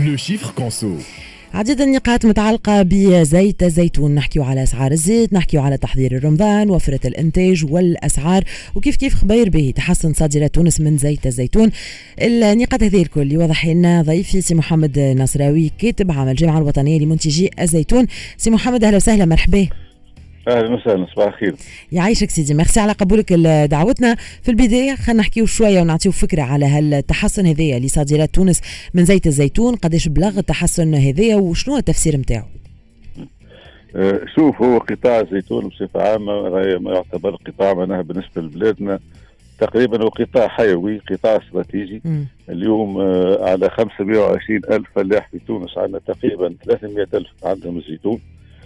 لو شيفر كونسو. عديد النقاط متعلقة بزيت الزيتون، نحكيو على أسعار الزيت، نحكيو على تحضير رمضان، وفرة الإنتاج والأسعار، وكيف خبير به تحسن صادرات تونس من زيت الزيتون. النقاط هذه الكل يوضح لنا ضيفي سي محمد نصراوي، كاتب عام الجامعة الوطنية لمنتجي الزيتون. سي محمد أهلا وسهلا، مرحبا. اهلا وسهلا، صباح الخير. يعيشك سيدي، ميرسي على قبولك دعوتنا. في البدايه خلينا نحكيو شويه ونعطيو فكره على هالتحسن هذايا لصادرات تونس من زيت الزيتون، قداش بلغ التحسن هذايا وشنو التفسير نتاعو؟ شوف، هو قطاع الزيتون بصفه عامه ما يعتبر قطاع معناها بالنسبه لبلادنا تقريبا هو قطاع حيوي، قطاع استراتيجي. اليوم على 520 ألف فلاح في تونس، عندنا تقريبا 300 ألف عندهم الزيتون.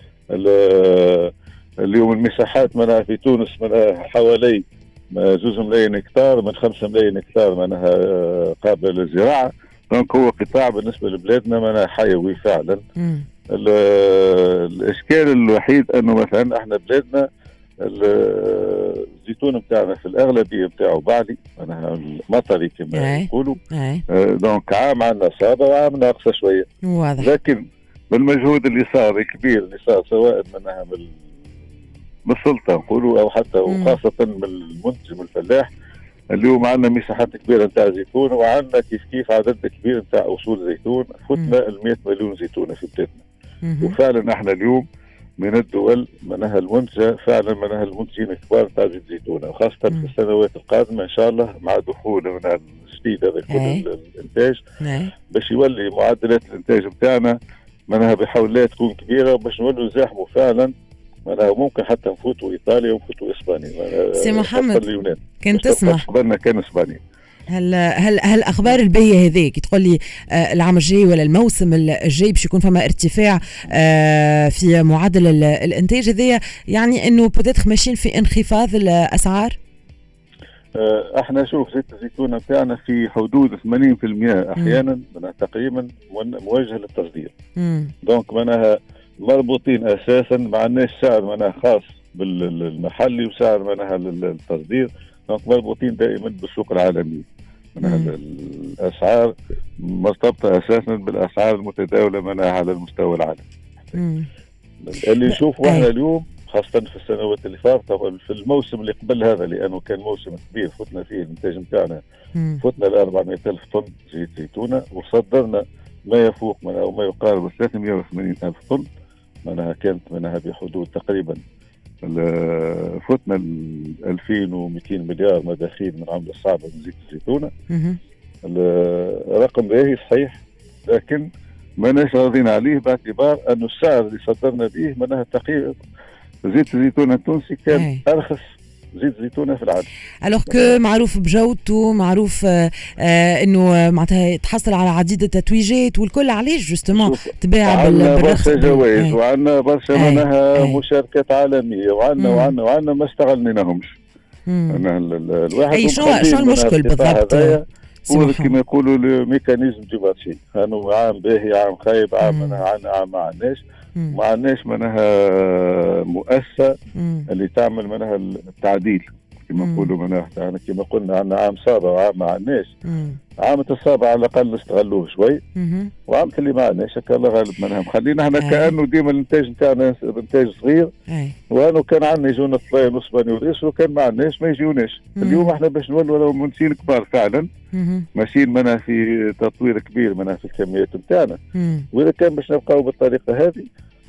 اليوم المساحات منها في تونس منها حوالي 2 ملايين هكتار، من 5 ملايين هكتار منها قابلة للزراعة. دونك هو قطاع بالنسبة لبلادنا منها حيوي فعلا. الإشكال الوحيد أنه مثلا احنا بلادنا الزيتون بتاعنا في الأغلبية بتاعه بعلي، منها المطري كما يقولوا. دونك عام عندنا صابة وعام ناقصة شوية. واضح. لكن بالمجهود اللي صار الكبير اللي صار سواء منها من السلطة نقولوا أو حتى وخاصة من المنتج من الفلاح، اليوم عندنا مساحات كبيرة نتاع زيتون، وعندنا كيف عدد كبير نتاع أصول زيتون، فتنا 100 مليون زيتونة في بلادنا. وفعلا احنا اليوم من الدول منها المنتجة فعلا منها المنتجين الكبار نتاع زيت زيتونة، وخاصة في السنوات القادمة إن شاء الله مع دخول من الجديد هذا كل الإنتاج باش يولي معدلات الإنتاج بتاعنا منها بحول الله تكون كبيرة، باش نولوا نزاحموا فعلا منها ممكن حتى نفوتوا إيطاليا ونفوتوا إسبانيا. سي محمد كنت تسمح قبلنا كان إسبانيا. هل اخبار البيئه هذيك تقول لي العام الجاي ولا الموسم الجاي باش يكون فما ارتفاع في معدل الانتاج هذايا، يعني انه بوتيتر ماشيين في انخفاض الاسعار؟ احنا شوف زيت الزيتون بتاعنا في حدود 80% احيانا تقريبا موجه للتصدير. دونك معناها مربوطين اساسا، ما عندناش سعر معناها خاص بالمحلي وسعر معناها للتصدير، دونك مربوطين دائما بالسوق العالمي. الاسعار مرتبطه اساسا بالاسعار المتداوله منها على المستوى العالمي. اللي نشوفه احنا اليوم خاصه في السنوات اللي فاتت، في الموسم اللي قبل هذا لانه كان موسم كبير فتنا فيه الانتاج نتاعنا، فتنا ل 400 ألف طن زيت زيتونه، وصدرنا ما يفوق منها وما يقارب 380 ألف طن. منها كانت منها بحدود تقريبا فتنا 2200 مليار مداخيل من عملة صعبة من زيت الزيتونة. الرقم باهي صحيح، لكن ما ناش راضين عليه باعتبار أنه السعر اللي صدرنا به منها تقريبا زيت الزيتونة التونسي كان أرخص زيت زيتونة في العالم. الوغ كو معروف بجودته، معروف انه معناتها يتحصل على عديد التتويجات والكل، علاش جوستومون تباع بالرخص؟ برشا جوائز وعندنا برشا منها مشاركات عالمية وعندنا ما استغلناهمش. الواحد شنو المشكل بالضبط؟ هو كما يقولوا الميكانيزم دو مارشي، هانو عام باهي عام خايب، عام منها عندنا عام ما عندناش. ما عندناش منها مؤسسة اللي تعمل منها التعديل كما نقولوا منها. كما قلنا عندنا عام صابة وعام ما عندناش. عامة الصابة على الأقل استغلوه شوي، وعامة اللي ما عندناش الله غالب منها مخلينا احنا كأنه ديما الانتاج نتاعنا انتاج صغير، وانه كان عندنا يجونا طلايا نصباني والإسر، وكان ما عندناش ما يجيوناش. اليوم احنا باش نولوا منتجين كبار فعلا، ماشيين منها في تطوير كبير منها في الكميات نتاعنا. وإذا كان باش نبقاو بالطريقة هذه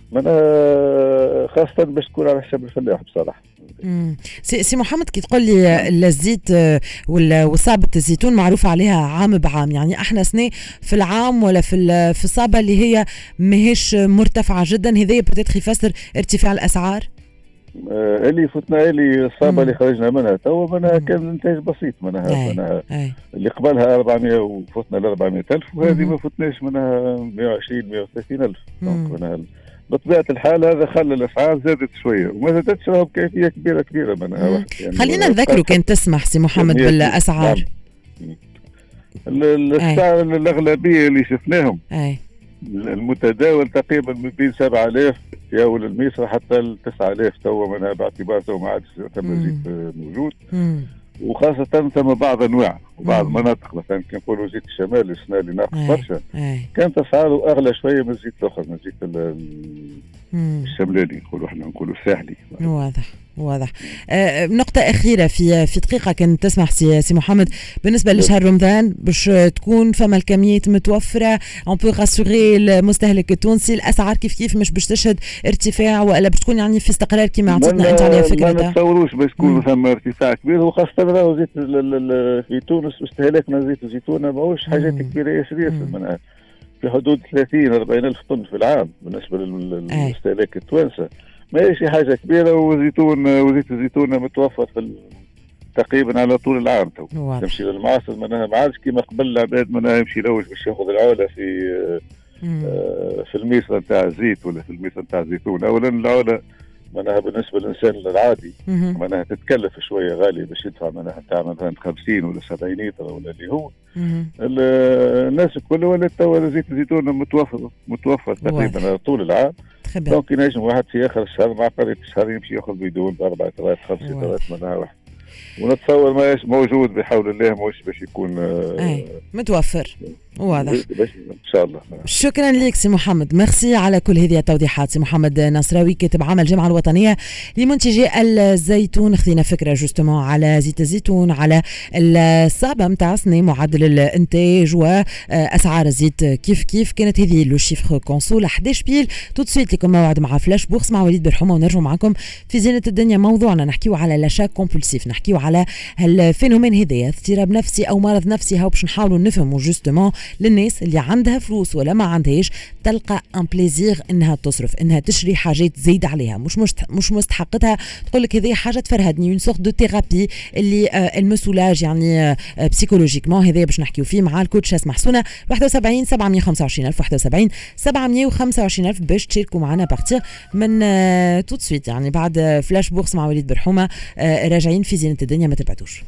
منها خاصة باش تكون على حساب الفلاح بصراحة. سي محمد، كي تقول لي الزيت وصابة الزيتون معروفة عليها عام بعام، يعني احنا سنة في العام ولا في الصابة اللي هي ماهيش مرتفعة جدا، هذايا بتاتخ يفسر ارتفاع الأسعار؟ اللي فتنا اللي الصابة اللي خرجنا منها توا منها كان الانتاج بسيط منها اللي قبلها 400 وفتنا ل 400 ألف، وهذه ما فتناش منها 120 130 ألف. منها بطبيعة الحال هذا خلى الأسعار زادت شوية، وما زادتش راهو بكيفية كبيرة منها. يعني خلينا نذكروا كان تسمح سي محمد بالأسعار. السعر الأغلبية اللي شفناهم المتداول تقريبا من بين 7000 في أول الميسرة حتى ل 9000 توا منها، باعتبار توا ما عادش ثم زيت موجود. وخاصة ثم بعض أنواع وبعض المناطق مثلا كي نقولوا زيت الشمال السنة اللي ناقص برشا كانت أسعاره أغلى شوية من الزيت الآخر، من الزيت الشمالي نقولوا الساحلي. واضح. نقطة أخيرة في دقيقة كنت تسمح سي محمد، بالنسبة لشهر رمضان باش تكون فما الكميات متوفرة اون بو راسوري المستهلك التونسي، الأسعار كيف مش باش تشهد ارتفاع ولا باش تكون يعني في استقرار كما عطيتنا أنت على فكرة؟ ما نتصوروش باش تكون فما ارتفاع كبير، وخاصة راهو زيت في تونس استهلاكنا زيت الزيتون ماهوش حاجات كبيرة ياسر منها في حدود 30-40 ألف طن في العام بالنسبة للاستهلاك التوانسة، ماهيش حاجة كبيرة. وزيت الزيتون متوفر في تقريبا على طول العام. تمشي للمعاصر منها ما عادش كيما قبل العباد منها يمشي يلوج باش ياخذ العولة في الميسرة نتاع الزيت ولا في الميسرة نتاع الزيتون. أولا العولة منها بالنسبة للإنسان العادي منها تتكلف شوية غالي باش يدفع منها نتاع مثلا 50 ولا 70 لتر ولا اللي هو. الناس الكل ولات توا زيت الزيتون متوفر تقريبا على طول العام. دونك ينجم واحد في اخر الشهر مع قرية الشهر يمشي ياخذ بدون ب4 لترات 5 لترات منها واحد، ونتصور ما موجود بحول الله مش باش يكون متوفر. واضح ان شاء الله. شكرا لك سي محمد، ميرسي على كل هذه التوضيحات. سي محمد نصراوي كاتب عام الجمعيه الوطنيه لمنتجي الزيتون، خذينا فكره جوستومون على زيت الزيتون، على الصعبه نتاع سنه معدل الانتاج واسعار الزيت كيف كانت هذه لو شيفر كونسول 11 بيل. تو سويت لكم موعد مع فلاش بورس مع وليد برحومه، ونرجع معكم في زينه الدنيا. موضوعنا نحكيو على لاشا كومبولسيف، نحكيو على الفينومين هذايا، اضطراب نفسي او مرض نفسي، هاو باش نحاولوا نفهموا جوستومون للناس اللي عندها فلوس ولا ما عندهاش تلقى ان بليزير انها تصرف، انها تشري حاجات زايد عليها مش مستحقتها، تقول لك هذه حاجه تفرهدني، اون سورت دو ثيرابي اللي المسولاج يعني بسيكولوجيكمون. هذا باش نحكيو فيه مع الكوتش محسونه. 71 725 ألف 71 725 ألف باش تشاركوا معنا بارتير من تو سويت، يعني بعد فلاش بورس مع وليد برحومه. راجعين في زينة الدنيا، ما تبعدوش.